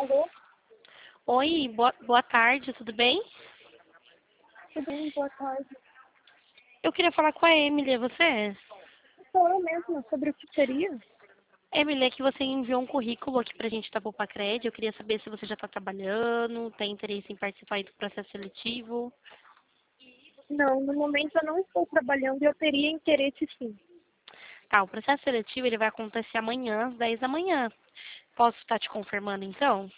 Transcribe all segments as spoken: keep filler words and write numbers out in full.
Alô? Oi, boa, boa tarde, tudo bem? Tudo bem? Boa tarde. Eu queria falar com a Emily, é você? Sou eu mesma, sobre o que seria? Emily, é que você enviou um currículo aqui pra gente da Poupa-Cred. Eu queria saber se você já está trabalhando, tem interesse em participar aí do processo seletivo. Não, no momento eu não estou trabalhando e eu teria interesse sim. Tá, o processo seletivo ele vai acontecer amanhã, às dez da manhã. Posso estar te confirmando então?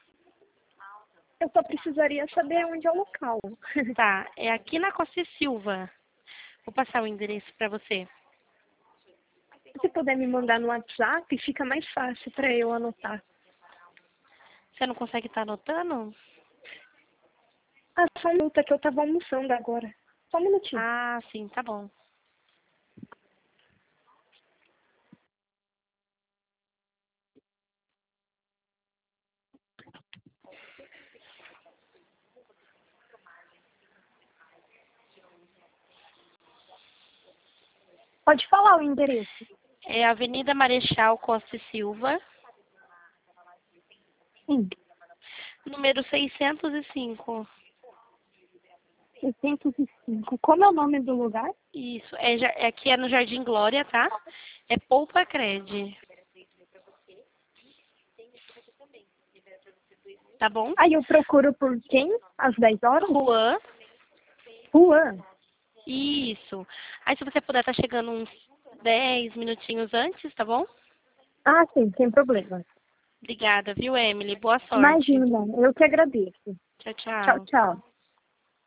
Eu só precisaria saber onde é o local. Tá, é aqui na Costa e Silva. Vou passar o endereço para você. Se puder me mandar no WhatsApp, fica mais fácil para eu anotar. Você não consegue estar anotando? Ah, só um minuto, é que eu estava almoçando agora. Só um minutinho. Ah, sim, tá bom. Pode falar o endereço. É Avenida Marechal Costa e Silva, Sim, número seiscentos e cinco. seiscentos e cinco. Como é o nome do lugar? Isso, é, ja- é aqui é no Jardim Glória, tá? É Poupa-Cred. Tá bom? Aí eu procuro por quem? Às dez horas? Juan, Rua. isso. Aí se você puder estar chegando uns dez minutinhos antes, tá bom? Ah, sim, sem problema. Obrigada, viu, Emily? Boa sorte. Imagina, eu que agradeço. Tchau, Tchau, tchau. tchau.